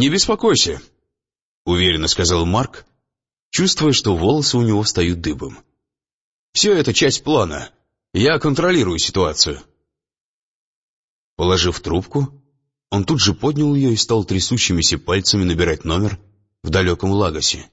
«Не беспокойся», — уверенно сказал Марк, чувствуя, что волосы у него встают дыбом. «Все это часть плана. Я контролирую ситуацию». Положив трубку, он тут же поднял ее и стал трясущимися пальцами набирать номер в далеком Лагосе.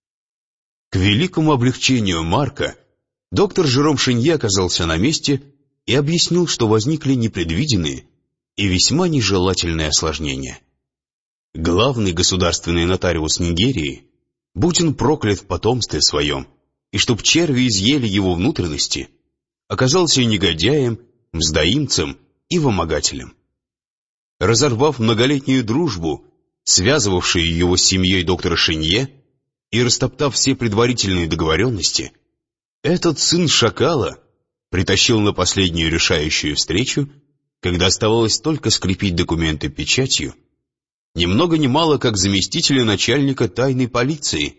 К великому облегчению Марка доктор Жером Шинье оказался на месте и объяснил, что возникли непредвиденные и весьма нежелательные осложнения. Главный государственный нотариус Нигерии, будь он проклят в потомстве своем, и чтоб черви изъели его внутренности, оказался негодяем, мздоимцем и вымогателем. Разорвав многолетнюю дружбу, связывавшую его с семьей доктора Шинье, и растоптав все предварительные договоренности, этот сын шакала притащил на последнюю решающую встречу, когда оставалось только скрепить документы печатью, ни много ни мало как заместителя начальника тайной полиции.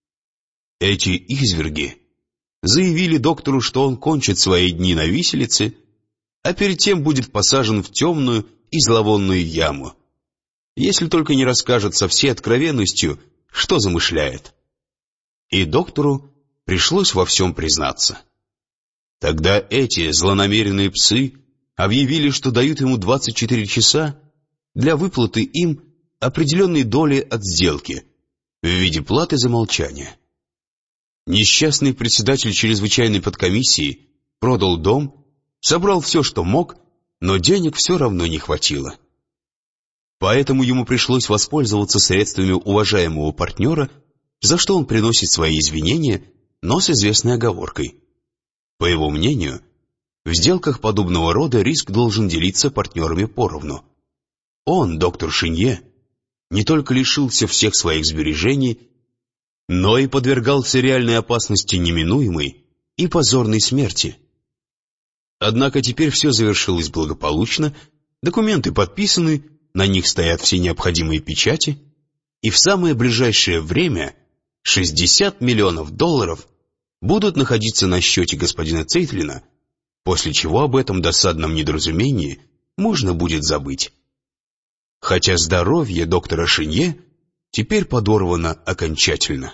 Эти изверги заявили доктору, что он кончит свои дни на виселице, а перед тем будет посажен в темную и зловонную яму, если только не расскажет со всей откровенностью, что замышляет. И доктору пришлось во всем признаться. Тогда эти злонамеренные псы объявили, что дают ему 24 часа для выплаты им определенной доли от сделки в виде платы за молчание. Несчастный председатель чрезвычайной подкомиссии продал дом, собрал все, что мог, но денег все равно не хватило. Поэтому ему пришлось воспользоваться средствами уважаемого партнера, за что он приносит свои извинения, но с известной оговоркой. По его мнению, в сделках подобного рода риск должен делиться партнерами поровну. Он, доктор Шинье, не только лишился всех своих сбережений, но и подвергался реальной опасности неминуемой и позорной смерти. Однако теперь все завершилось благополучно, документы подписаны, на них стоят все необходимые печати, и в самое ближайшее время 60 миллионов долларов будут находиться на счете господина Цейтлина, после чего об этом досадном недоразумении можно будет забыть. Хотя здоровье доктора Шинье теперь подорвано окончательно.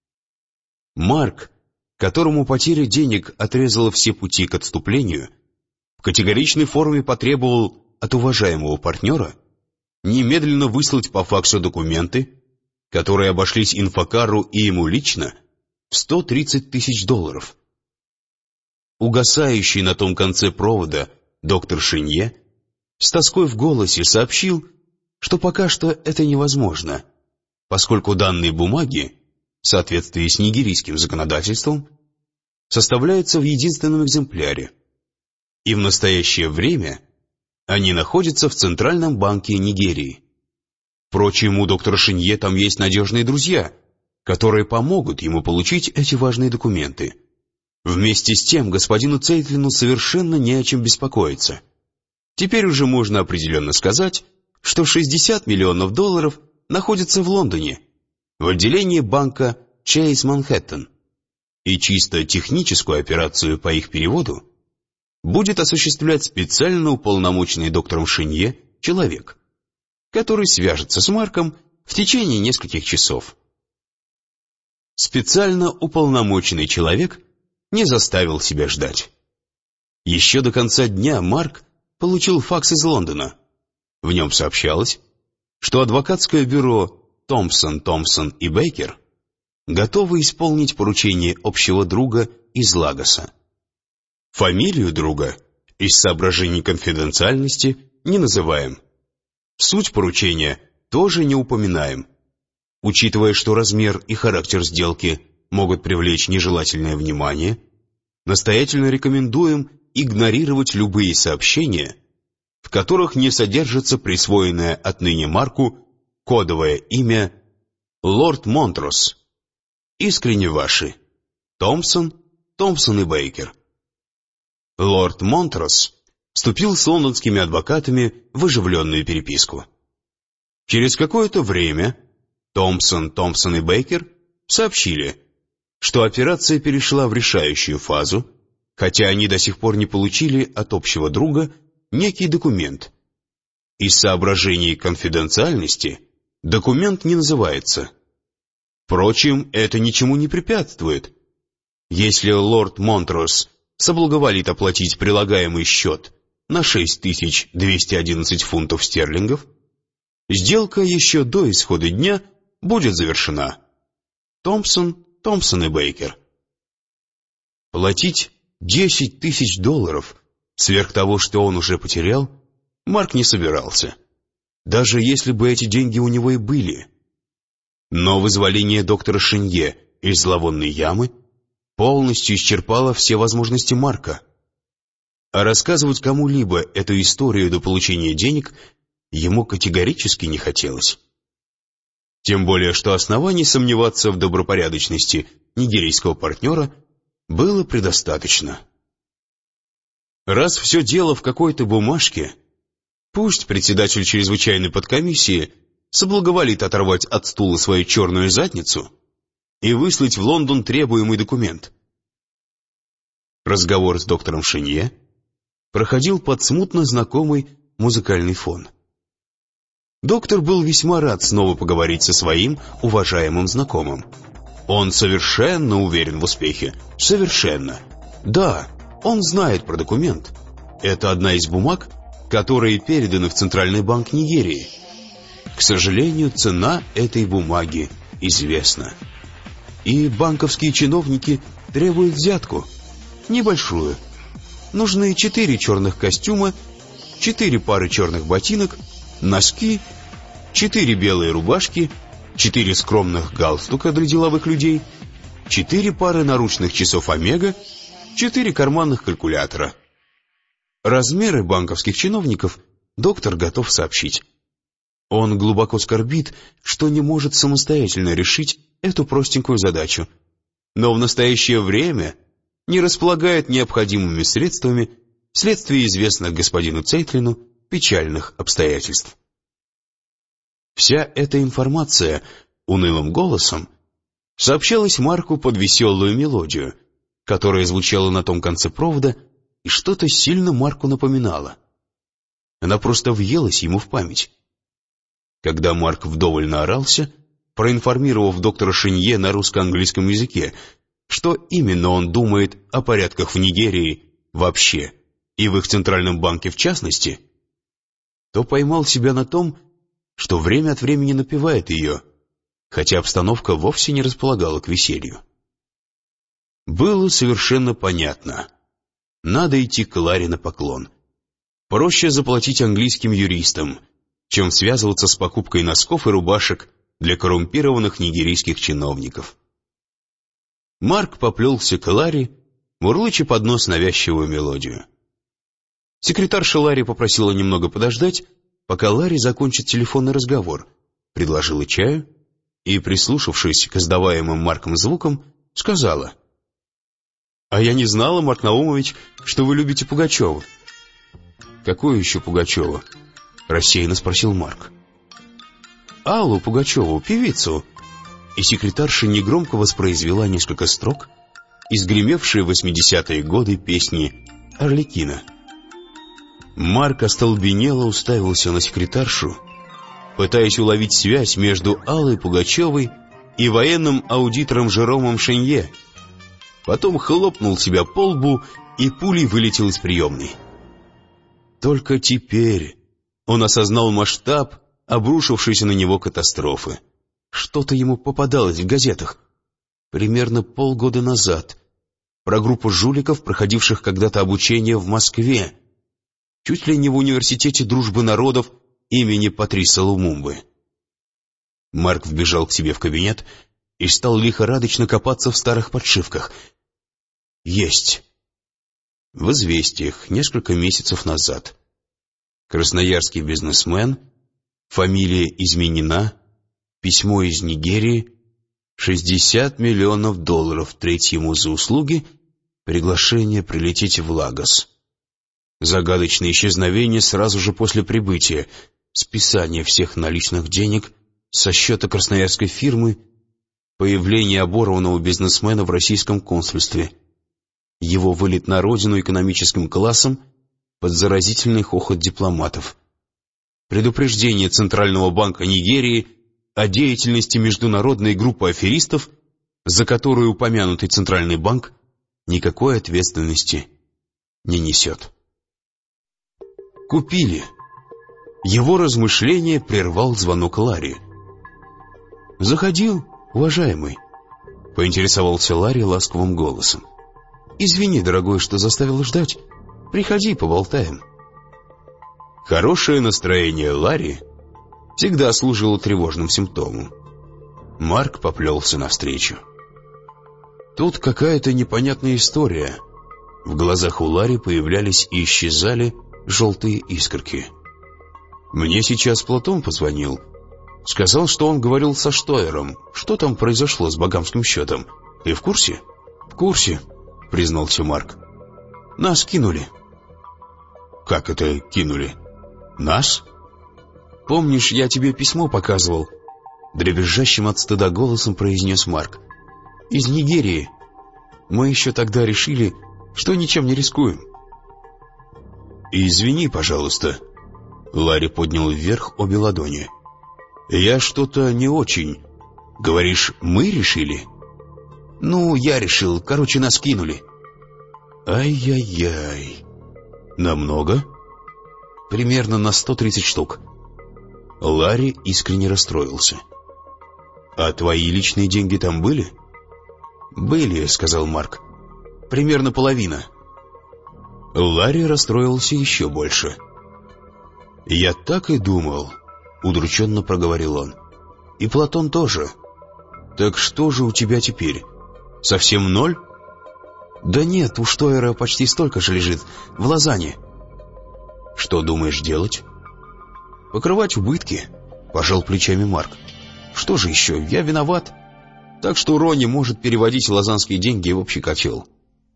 Марк, которому потеря денег отрезала все пути к отступлению, в категоричной форме потребовал от уважаемого партнера немедленно выслать по факсу документы, которые обошлись инфокару и ему лично в 130 тысяч долларов. Угасающий на том конце провода доктор Шинье с тоской в голосе сообщил, что пока что это невозможно, поскольку данные бумаги, в соответствии с нигерийским законодательством, составляются в единственном экземпляре, и в настоящее время они находятся в Центральном банке Нигерии. Впрочем, у доктора Шинье там есть надежные друзья, которые помогут ему получить эти важные документы. Вместе с тем, господину Цейтлину совершенно не о чем беспокоиться. Теперь уже можно определенно сказать, что 60 миллионов долларов находятся в Лондоне, в отделении банка Chase Manhattan, и чисто техническую операцию по их переводу будет осуществлять специально уполномоченный доктором Шинье человек, который свяжется с Марком в течение нескольких часов. Специально уполномоченный человек не заставил себя ждать. Еще до конца дня Марк получил факс из Лондона. В нем сообщалось, что адвокатское бюро Томпсон, Томпсон и Бейкер готовы исполнить поручение общего друга из Лагоса. Фамилию друга из соображений конфиденциальности не называем. Суть поручения тоже не упоминаем. Учитывая, что размер и характер сделки могут привлечь нежелательное внимание, настоятельно рекомендуем игнорировать любые сообщения, в которых не содержится присвоенное отныне Марку кодовое имя Лорд Монтрос. Искренне ваши. Томпсон, Томпсон и Бейкер. Лорд Монтрос вступил с лондонскими адвокатами в оживленную переписку. Через какое-то время Томпсон, Томпсон и Бейкер сообщили, что операция перешла в решающую фазу, хотя они до сих пор не получили от общего друга некий документ. Из соображений конфиденциальности Документ не называется. Впрочем, это ничему не препятствует. Если лорд Монтрос соблаговолит оплатить прилагаемый счет на 6211 фунтов стерлингов, сделка еще до исхода дня будет завершена. Томпсон и Бейкер. Платить $10 000 сверх того, что он уже потерял, Марк не собирался, даже если бы эти деньги у него и были. Но вызволение доктора Шинье из зловонной ямы полностью исчерпало все возможности Марка. А рассказывать кому-либо эту историю до получения денег ему категорически не хотелось. Тем более, что оснований сомневаться в добропорядочности нигерийского партнера было предостаточно. Раз все дело в какой-то бумажке, пусть председатель чрезвычайной подкомиссии соблаговолит оторвать от стула свою черную задницу и выслать в Лондон требуемый документ. Разговор с доктором Шинье проходил под смутно знакомый музыкальный фон. Доктор был весьма рад снова поговорить со своим уважаемым знакомым. Он совершенно уверен в успехе. Совершенно. Да, он знает про документ. Это одна из бумаг, которые переданы в Центральный банк Нигерии. К сожалению, цена этой бумаги известна. И банковские чиновники требуют взятку. Небольшую. Нужны 4 черных костюма, 4 пары черных ботинок, носки, 4 белые рубашки, 4 скромных галстука для деловых людей, 4 пары наручных часов Омега, 4 карманных калькулятора. Размеры банковских чиновников доктор готов сообщить. Он глубоко скорбит, что не может самостоятельно решить эту простенькую задачу, но в настоящее время не располагает необходимыми средствами вследствие известных господину Цейтлину печальных обстоятельств. Вся эта информация унылым голосом сообщалась Марку под веселую мелодию, которая звучала на том конце провода и что-то сильно Марку напоминала. Она просто въелась ему в память. Когда Марк вдоволь наорался, проинформировав доктора Шинье на русско-английском языке, что именно он думает о порядках в Нигерии вообще и в их центральном банке в частности, то поймал себя на том, что время от времени напевает ее, хотя обстановка вовсе не располагала к веселью. Было совершенно понятно. Надо идти к Ларе на поклон. Проще заплатить английским юристам, чем связываться с покупкой носков и рубашек для коррумпированных нигерийских чиновников. Марк поплелся к Ларе, мурлыча под нос навязчивую мелодию. Секретарша Ларри попросила немного подождать, пока Ларри закончит телефонный разговор, предложила чаю и, прислушавшись к издаваемым Марком звукам, сказала: «А я не знала, Марк Наумович, что вы любите Пугачева». «Какую еще Пугачева?» — рассеянно спросил Марк. «Аллу Пугачеву, певицу». И секретарша негромко воспроизвела несколько строк из гремевшей в 80-е годы песни «Арлекино». Марк остолбенело уставился на секретаршу, пытаясь уловить связь между Аллой Пугачевой и военным аудитором Жеромом Шинье. Потом хлопнул себя по лбу и пулей вылетел из приемной. Только теперь он осознал масштаб обрушившейся на него катастрофы. Что-то ему попадалось в газетах. Примерно полгода назад. Про группу жуликов, проходивших когда-то обучение в Москве. Чуть ли не в университете дружбы народов имени Патриса Лумумбы. Марк вбежал к себе в кабинет и стал лихорадочно копаться в старых подшивках. Есть. В известиях несколько месяцев назад. Красноярский бизнесмен, фамилия изменена, письмо из Нигерии, $60 миллионов третьему за услуги, приглашение прилететь в Лагос. Загадочное исчезновение сразу же после прибытия, списание всех наличных денег со счета красноярской фирмы, появление оборванного бизнесмена в российском консульстве, его вылет на родину экономическим классом под заразительный хохот дипломатов, предупреждение Центрального банка Нигерии о деятельности международной группы аферистов, за которую упомянутый Центральный банк никакой ответственности не несет. Купили. Его размышление прервал звонок Ларри. «Заходил, уважаемый?» — поинтересовался Ларри ласковым голосом. «Извини, дорогой, что заставил ждать. Приходи, поболтаем». Хорошее настроение Ларри всегда служило тревожным симптомом. Марк поплелся навстречу. Тут какая-то непонятная история. В глазах у Ларри появлялись и исчезали желтые искорки. Мне сейчас Платон позвонил. Сказал, что он говорил со Штойером. Что там произошло с багамским счетом? Ты в курсе? В курсе, признался Марк. Нас кинули. Как это кинули? Нас? Помнишь, я тебе письмо показывал? Дребезжащим от стыда голосом произнес Марк. Из Нигерии. Мы еще тогда решили, что ничем не рискуем. Извини, пожалуйста. Ларри поднял вверх обе ладони. Я что-то не очень. Говоришь, мы решили? Ну, я решил. Короче, нас кинули. Ай-яй-яй. Намного? Примерно на 130 штук. Ларри искренне расстроился. А твои личные деньги там были? Были, сказал Марк. Примерно половина. Ларри расстроился еще больше. Я так и думал, удрученно проговорил он. И Платон тоже. Так что же у тебя теперь? Совсем ноль? Да нет, у Штойера почти столько же лежит, в Лозанне. Что думаешь делать? Покрывать убытки, пожал плечами Марк. Что же еще, я виноват. Так что Ронни может переводить лозанские деньги в общий котел.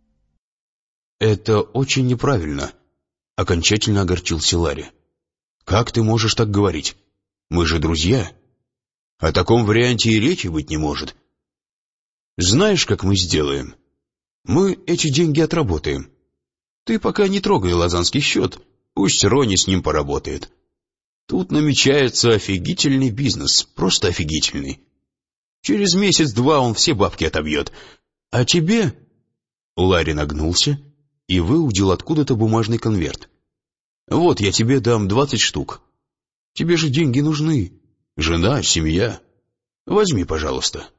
Это очень неправильно, окончательно огорчился Ларри. Как ты можешь так говорить? Мы же друзья. О таком варианте и речи быть не может. Знаешь, как мы сделаем? Мы эти деньги отработаем. Ты пока не трогай лозанский счет, пусть Ронни с ним поработает. Тут намечается офигительный бизнес, просто офигительный. Через месяц-два он все бабки отобьет. А тебе...» Ларри нагнулся и выудил откуда-то бумажный конверт. «Вот я тебе дам 20 штук. Тебе же деньги нужны. Жена, семья. Возьми, пожалуйста».